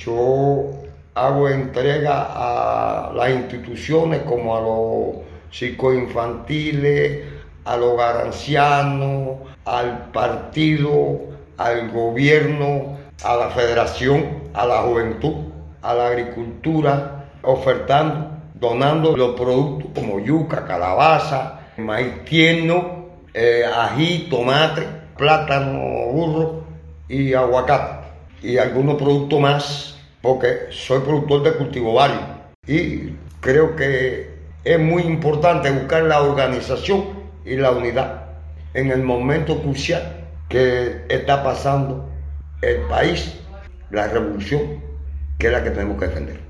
Yo hago entrega a las instituciones como a los circos infantiles, al hogar anciano, al partido, al gobierno, a la federación, a la juventud, a la agricultura, ofertando, donando los productos como yuca, calabaza, maíz tierno, ají, tomate, plátano, burro y aguacate. Y algunos productos más, porque soy productor de cultivo y creo que es muy importante buscar la organización y la unidad en el momento crucial que está pasando el país, la revolución, que es la que tenemos que defender.